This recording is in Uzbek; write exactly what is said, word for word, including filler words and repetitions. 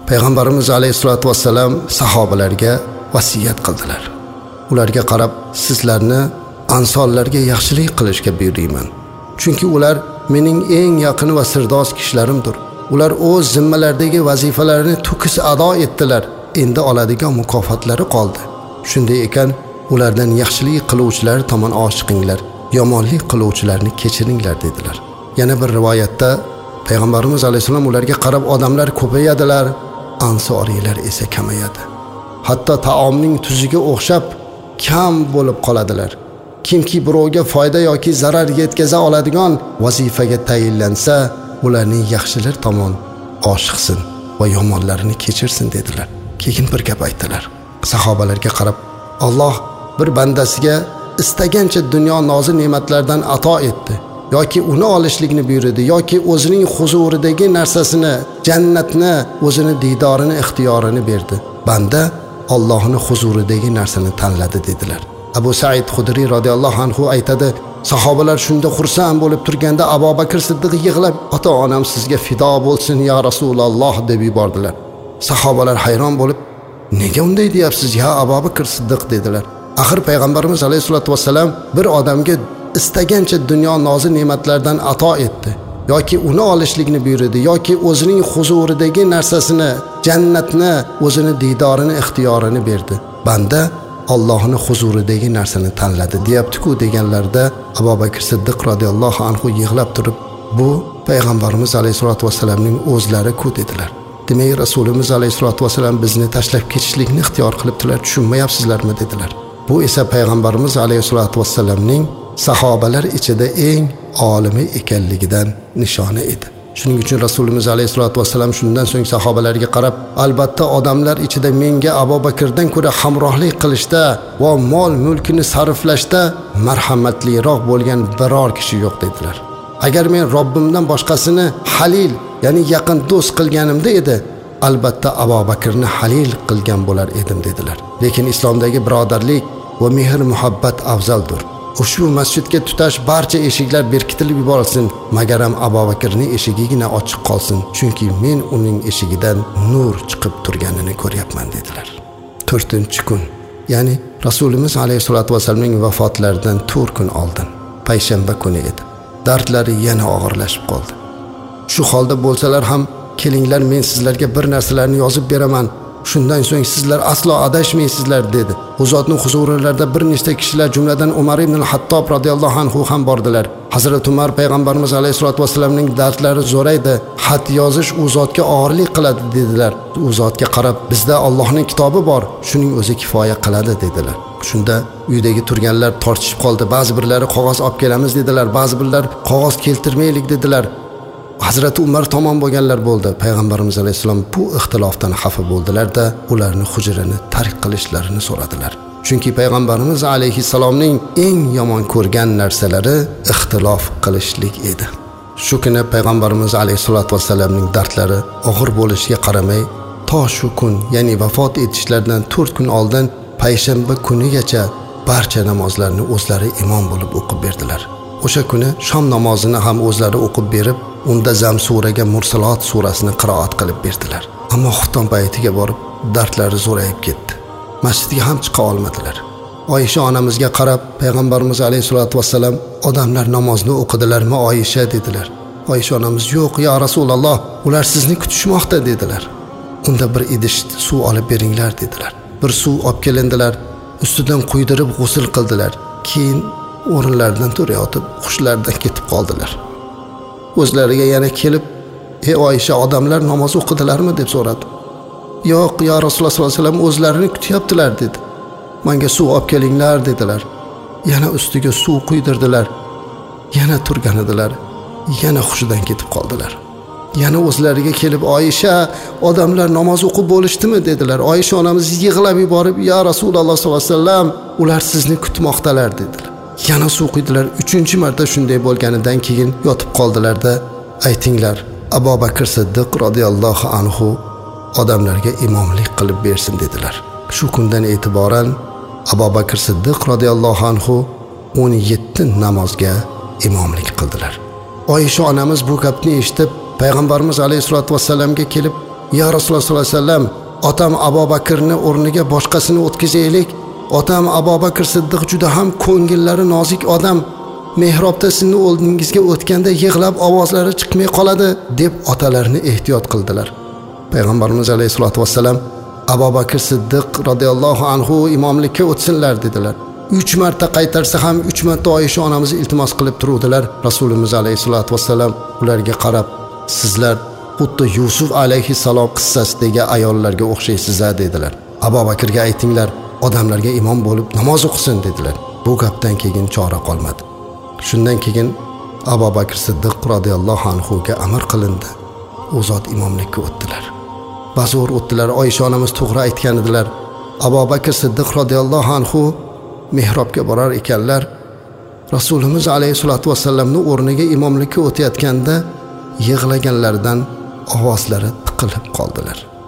Payg'ambarimiz alayhisolatu vassalam sahobalarga vasiyat qildilar. Ularga qarab, sizlarni ansorlarga yaxshilik qilishga buyurayman. Chunki ular mening eng yaqin va sirdosh kishilarimdir. Ular o'z zimmalaridagi vazifalarni to'kis ado etdilar. Endi oladigan mukofotlari qoldi. Shunday ekan, ulardan yaxshilik qiluvchilar tomon oshiqinglar, yomonlik qiluvchilarni kechiringlar dedilar. Yana bir rivoyatda Payg'ambarimiz alayhisalom ularga qarab, odamlar ko'payadilar, ansoriylar esa kamayadi. Hatto taomning tuziga o'xshab kam bo'lib qoladilar. Kimki birovga foyda yoki zarar yetkaza oladigan vazifaga tayinlansa, ularning yaxshilar tomon oshiqsin va yomonlarini kechirsin dedilar. Keyin bir gap aytdilar. Sahobalarga qarab, Alloh bir bandasiga istagancha dunyo nozi ne'matlardan ato etdi, yoki uni olishlikni buyurdi, yoki o'zining huzuridagi narsasini, jannatni, o'zini diydorini, ixtiyorini berdi. Banda Allohning huzuridagi narsani tanladi dedilar. Abu Said Xudri radhiyallohu anhu aytadi, sahobalar shunda xursand bo'lib turganda Abu Bakr Siddiq yig'lab, ota-onam sizga fido bo'lsin ya Rasululloh deb yubordilar. Sahobalar hayron bo'lib, nega unday deyapsiz ya Abu Bakr Siddiq dedilar. Axir payg'ambarimiz alayhisolatu vassalam bir odamga istagancha dunyo nozi ne'matlardan ato etdi, yoki uni olishlikni buyurdi, yoki o'zining huzuridagi narsasini, jannatni, o'zini diydorini, ixtiyorini berdi. Banda Allohning huzuridagi narsani tanladi deyapti-ku deganlarda Abu Bakr Siddiq radhiyallohu anhu yig'lab turib, bu payg'ambarimiz alayhisolatu vassalamning o'zlari-ku dedilar. Demak, Rasulimiz alayhisolatu vassalam bizni tashlab ketishlikni ixtiyor qilibdilar, tushunmayapsizlarmi dedilar. Bu esa payg'ambarimiz alayhisolatu vassalamning sahobalar ichida eng olimi ekanligidan nishona edi. Shuning uchun Rasulimiz alayhisolatu vassalam shundan so'ng sahobalarga qarab, albatta odamlar ichida menga Abu Bakrdan ko'ra hamrohlik qilishda va mol mulkini sarflashda marhamatliroq bo'lgan biror kishi yo'q dedilar. Agar men Robbimdan boshqasini halil, ya'ni yaqin do'st qilganimda edi, albatta Abu Bakrni halil qilgan bo'lar edim dedilar. Lekin islomdagi birodarlik va mehr muhabbat afzaldir. Ushbu masjidga tutash barcha eshiklar berkitilib yuborilsin, magaram Abu Bakrning eshigigina ochiq qolsin, chunki men uning eshigidan nur chiqib turganini ko'ryapman dedilar. to'rtinchi kun, ya'ni Rasulimiz alayhisolatu vasallamning vafotlaridan to'rt kun oldin, payshanba kuni edi. Dardlari yana og'irlashib qoldi. Shu holda bo'lsalar ham, kelinglar, men sizlarga bir narsalarni yozib beraman. Shundan so'ng sizlar aslo adashmaysizlar dedi. U zotning huzurlarida bir nechta kishilar, jumladan Umar ibn al-Hattob radhiyallohu anhu ham bordilar. Hazrat Umar payg'ambarimiz alayhisolatu vasallamning dardlari zo'raydi, xat yozish u zotga og'irlik qiladi dedilar. U zotga qarab, bizda Allohning kitobi bor, shuning o'zi kifoya qiladi dedilar. Shunda uydagi turganlar tortishib qoldi. Ba'zi birlari qog'oz olib kelamiz dedilar, ba'zi birlar qog'oz keltirmaylik dedilar. Hazrat Umar tomon bo'lganlar bo'ldi. Payg'ambarimiz alayhisalom bu ixtilofdan xafa bo'ldilar-da, ularni hujrini tark qilishlarini so'radilar. Chunki payg'ambarimiz alayhisalomning eng yomon ko'rgan narsalari ixtilof qilishlik edi. Shu kuni payg'ambarimiz alayhisolatu vasallamning dardlari og'ir bo'lishiga qaramay, to shu kun, ya'ni vafot etishlaridan to'rt kun oldin payshanba kunigacha barcha namozlarni o'zlari imom bo'lib o'qib berdilar. O'sha kuni shom namozini ham o'zlari o'qib berib, unda Zam suraga Mursalot surasini qiroat qilib berdilar. Ammo xufton paytiga borib dardlari zo'rayib ketdi. Masjidga ham chiqa olmadilar. Oysha onamizga qarab, payg'ambarimiz alayhisolatu vasallam, odamlar namozni o'qidilarmi Oysha dedilar. Oysha onamiz, yo'q ya Rasululloh, ular sizni kutishmoqda dedilar. Unda bir idish suv olib beringlar dedilar. Bir suv olib kelindilar, ustidan quydirib g'usl qildilar. Keyin o'rinlaridan turayotib, hushlaridan ketib qoldilar. O'zlariga yana kelib, "Ey Oysha, odamlar namoz o'qidilarmi?" deb so'radi. "Yo'q, ya Rasululloh sollallohu alayhi vasallam o'zlarini kutyaptilar" dedi. "Menga suv olib kelinglar" dedilar. Yana ustiga suv quydirdilar. Yana turgan edilar. Yana hushidan ketib qoldilar. Yana o'zlariga kelib, "Oysha, odamlar namoz o'qib bo'lishdimi?" dedilar. Oysha onamiz yig'lab yuborib, "Ya Rasululloh sollallohu alayhi vasallam, ular sizni kutmoqdalar" dedilar. Yana suv quydilar. Uchinchi marta shunday bo'lganidan keyin yotib qoldilar-da, "Aytinglar, Abu Bakr Siddiq radhiyallohu anhu odamlarga imomlik qilib bersin" dedilar. Shu kundan e'tiboran Abu Bakr Siddiq radhiyallohu anhu o'n yetti namozga imomlik qildilar. Oysha onamiz bu gapni eshitib, payg'ambarimiz alayhisolatu vasallamga kelib, ya Rasululloh sollallohu alayhi vasallam, otam Abu Bakrni o'rniga boshqasini o'tkazaylik. Otam Abu Bakr Siddiq juda ham ko'ngillari nozik odam. Mehrobda sizni o'rningizga o'tganda yig'lab ovozlari chiqmay qoladi deb otalarini ehtiyot qildilar. Payg'ambarimiz alayhisolatu vassalam Abu Bakr Siddiq radhiyallohu anhu imomlikka o'tsinlar dedilar. uch marta qaytarsa ham uch marta Oysha onamiz iltimos qilib turuvdilar. Rasulimiz alayhisolatu vassalam ularga qarab, sizlar xuddi Yusuf alayhissalom qissasidagi ayollarga o'xshaysiz dedilar. Abu Bakrga aytinglar, odamlarga imom bo'lib namoz o'qisin dedilar. Bu gapdan keyin chora qolmadi. Shundan keyin Abu Bakr Siddiq radhiyallohu anhu ga amr qilindi. U zot imomlikka o'tdilar. Bazur o'tdilar. Oysha onamiz to'g'ri aytgan edilar. Abu Bakr Siddiq radhiyallohu anhu mehrobga borar ekanlar. Rasulimiz alayhisolatu vassalamning o'rniga imomlikka o'tayotganda yig'laganlardan ovozlari tiqilib qoldilar.